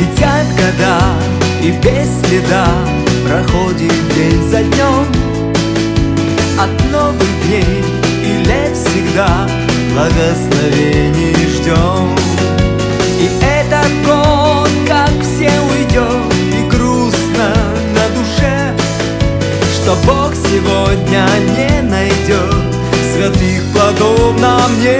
Летят года, и без следа проходит день за днем. От новых дней и лет всегда благословений ждем. И этот год, как все, уйдет, и грустно на душе, что Бог сегодня не найдет святых подобно мне.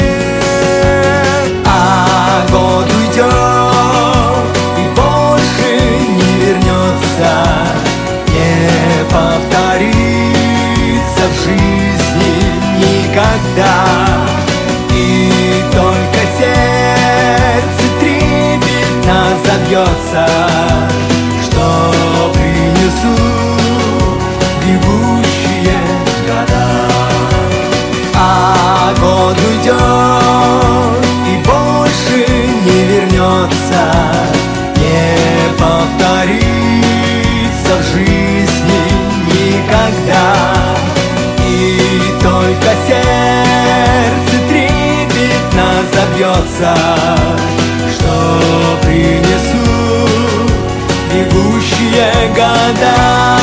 А год уйдет и больше не вернется, не повторится в жизни никогда. И только сердце трепетно забьется, что принесут бегущие года. А год уйдет и больше не вернется, не повторится в жизни никогда. И только сердце трепетно забьется, что принесут бегущие года.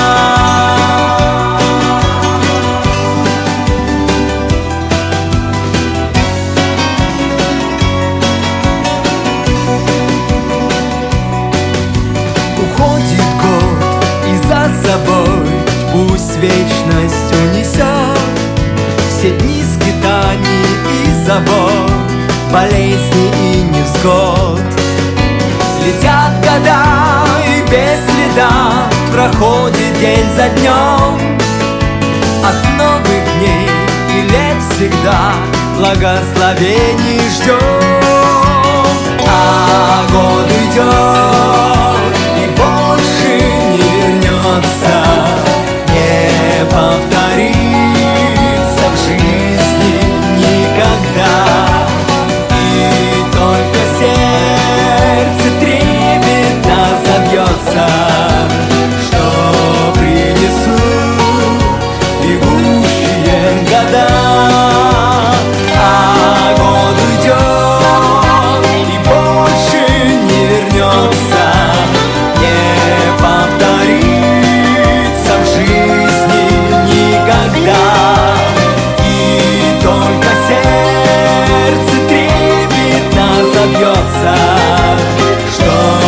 Уходит год, и за собой пусть вечность унесет все дни скитаний и забот, болезни и невзгод. Летят года, и без следа проходит день за днем. От новых дней и лет всегда благословений ждем. А год уйдет и больше не вернется, не повторится в жизни никогда. И только сердце трепетно забьется, что принесут бегущие года. А год уйдет и больше не вернется, не повторится в жизни никогда. И только сердце трепетно забьется, что